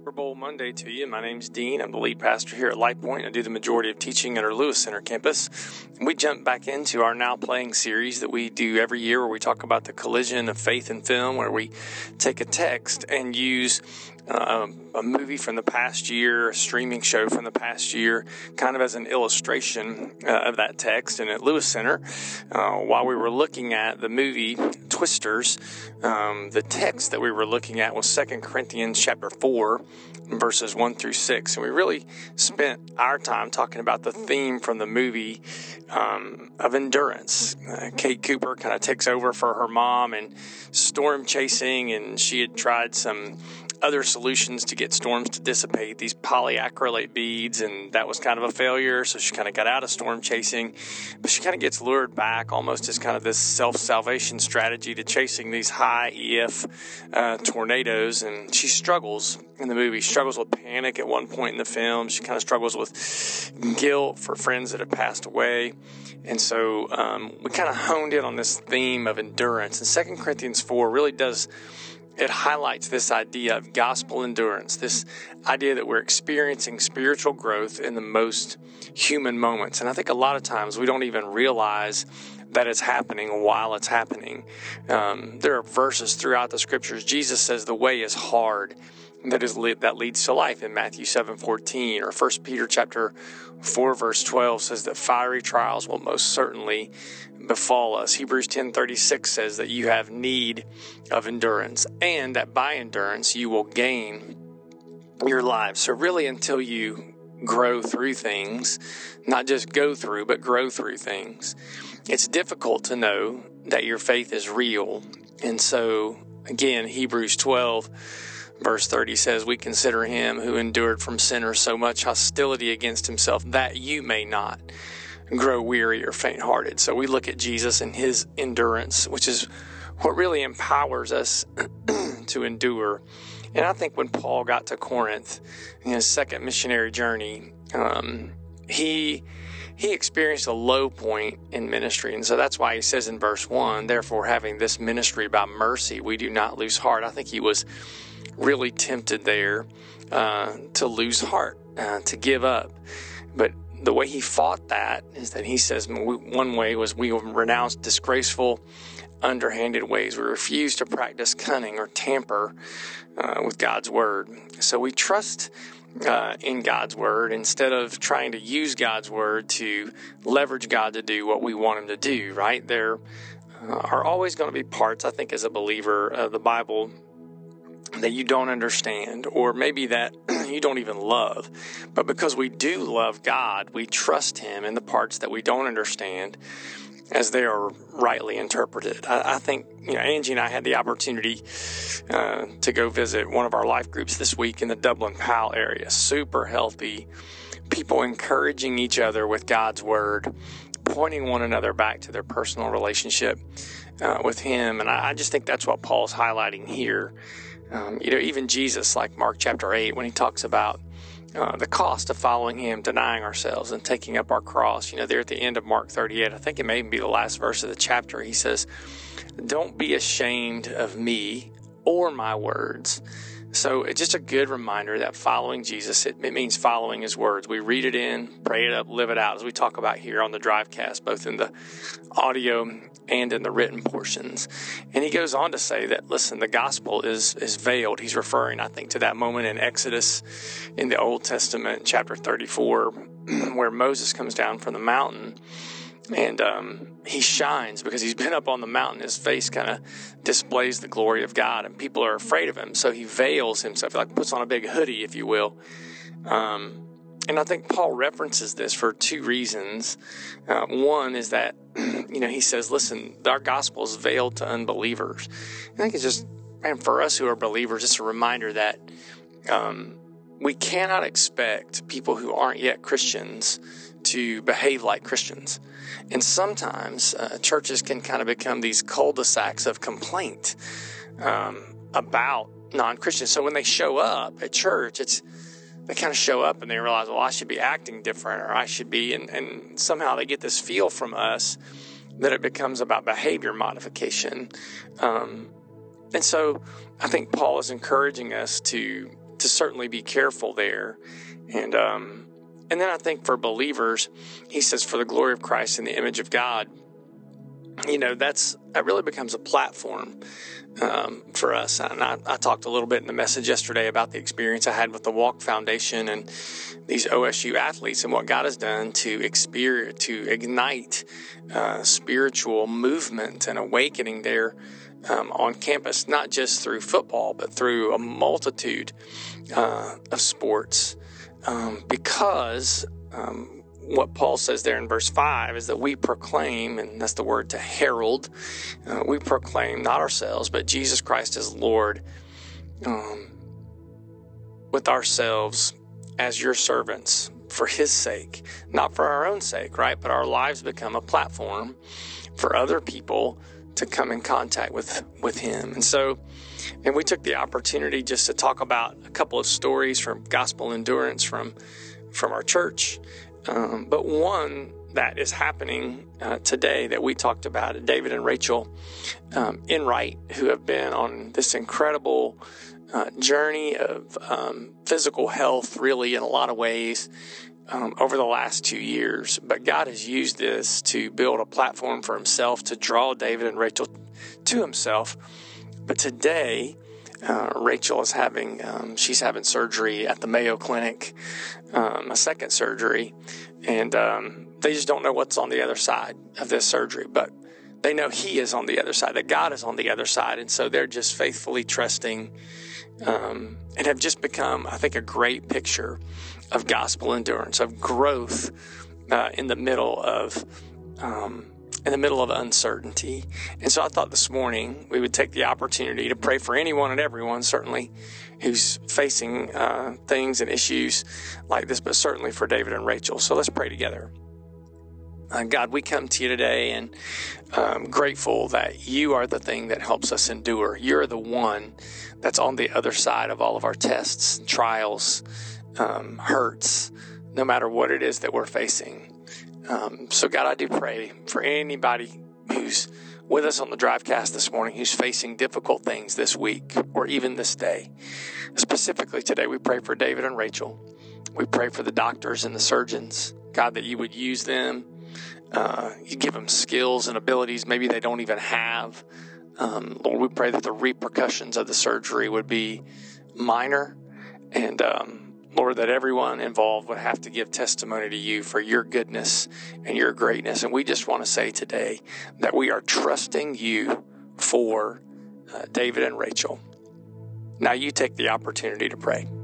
Super Bowl Monday to you. My name's Dean. I'm the lead pastor here at Light Point. I do the majority of teaching at our Lewis Center campus. And we jump back into our Now Playing series that we do every year, where we talk about the collision of faith and film, where we take a text and use a movie from the past year, a streaming show from the past year, kind of as an illustration of that text. And at Lewis Center, while we were looking at the movie Twisters, the text that we were looking at was 2 Corinthians chapter 4, verses 1 through 6. And we really spent our time talking about the theme from the movie of endurance. Kate Cooper kind of takes over for her mom and storm chasing, and she had tried some other solutions to get storms to dissipate, these polyacrylate beads, and that was kind of a failure, so she kind of got out of storm chasing, but she kind of gets lured back almost as kind of this self-salvation strategy to chasing these high EF tornadoes, and she struggles in the movie. She struggles with panic at one point in the film. She kind of struggles with guilt for friends that have passed away, and so we kind of honed in on this theme of endurance, and 2 Corinthians 4 really does. It highlights this idea of gospel endurance, this idea that we're experiencing spiritual growth in the most human moments. And I think a lot of times we don't even realize that it's happening while it's happening. There are verses throughout the scriptures. Jesus says the way is hard that leads to life in Matthew 7:14, or 1 Peter chapter 4 verse 12 says that fiery trials will most certainly befall us. Hebrews 10:36 says that you have need of endurance, and that by endurance you will gain your life. So really, until you grow through things, not just go through, but grow through things, it's difficult to know that your faith is real. And so again, Hebrews 12 Verse 30 says, we consider him who endured from sinners so much hostility against himself that you may not grow weary or faint-hearted. So we look at Jesus and his endurance, which is what really empowers us to endure. And I think when Paul got to Corinth in his second missionary journey, he experienced a low point in ministry. And so that's why he says in verse 1, therefore having this ministry by mercy, we do not lose heart. I think he was really tempted there to lose heart, to give up. But the way he fought that is that he says one way was we renounced disgraceful, underhanded ways. We refuse to practice cunning or tamper with God's word. So we trust in God's word instead of trying to use God's word to leverage God to do what we want him to do, right? There are always going to be parts, I think, as a believer of the Bible that you don't understand, or maybe that you don't even love. But because we do love God, we trust him in the parts that we don't understand as they are rightly interpreted. I think, Angie and I had the opportunity to go visit one of our life groups this week in the Dublin Powell area. Super healthy, people encouraging each other with God's word, pointing one another back to their personal relationship with him. And I just think that's what Paul's highlighting here. Even Jesus, like Mark chapter 8, when he talks about the cost of following him, denying ourselves and taking up our cross, there at the end of Mark 38, I think it may even be the last verse of the chapter, he says, don't be ashamed of me or my words. So it's just a good reminder that following Jesus, it means following his words. We read it in, pray it up, live it out, as we talk about here on the Drivecast, both in the audio and in the written portions. And he goes on to say that, listen, the gospel is veiled. He's referring, I think, to that moment in Exodus in the Old Testament, chapter 34, where Moses comes down from the mountain. And he shines because he's been up on the mountain. His face kind of displays the glory of God, and people are afraid of him. So he veils himself, like puts on a big hoodie, if you will. And I think Paul references this for two reasons. One is that, he says, listen, our gospel is veiled to unbelievers. I think it's just, for us who are believers, it's a reminder that we cannot expect people who aren't yet Christians to behave like Christians. And sometimes churches can kind of become these cul-de-sacs of complaint about non-Christians. So when they show up at church, they kind of show up and they realize, well, I should be acting different, or I should be, and somehow they get this feel from us that it becomes about behavior modification. And so I think Paul is encouraging us to to certainly be careful there. And then I think for believers, he says, for the glory of Christ and the image of God, that really becomes a platform for us. And I talked a little bit in the message yesterday about the experience I had with the Walk Foundation and these OSU athletes and what God has done to ignite spiritual movement and awakening there on campus, not just through football, but through a multitude of sports. Because what Paul says there in verse 5 is that we proclaim, and that's the word to herald, we proclaim not ourselves, but Jesus Christ as Lord, with ourselves as your servants for his sake, not for our own sake, right? But our lives become a platform for other people to come in contact with him. And we took the opportunity just to talk about a couple of stories from Gospel Endurance from our church. But one that is happening today that we talked about, David and Rachel Enright, who have been on this incredible journey of physical health, really, in a lot of ways, over the last 2 years. But God has used this to build a platform for himself, to draw David and Rachel to himself. But today, Rachel is she's having surgery at the Mayo Clinic, a second surgery, and they just don't know what's on the other side of this surgery, but they know he is on the other side, that God is on the other side, and so they're just faithfully trusting and have just become, I think, a great picture of gospel endurance, of growth in the middle of uncertainty. And so I thought this morning we would take the opportunity to pray for anyone and everyone, certainly, who's facing things and issues like this, but certainly for David and Rachel. So let's pray together. God, we come to you today and grateful that you are the thing that helps us endure. You're the one that's on the other side of all of our tests, trials, hurts, no matter what it is that we're facing. So God, I do pray for anybody who's with us on the Drivecast this morning, who's facing difficult things this week or even this day. Specifically today, we pray for David and Rachel. We pray for the doctors and the surgeons, God, that you would use them. You give them skills and abilities maybe they don't even have. Lord, we pray that the repercussions of the surgery would be minor, and Lord, that everyone involved would have to give testimony to you for your goodness and your greatness. And we just want to say today that we are trusting you for David and Rachel. Now you take the opportunity to pray.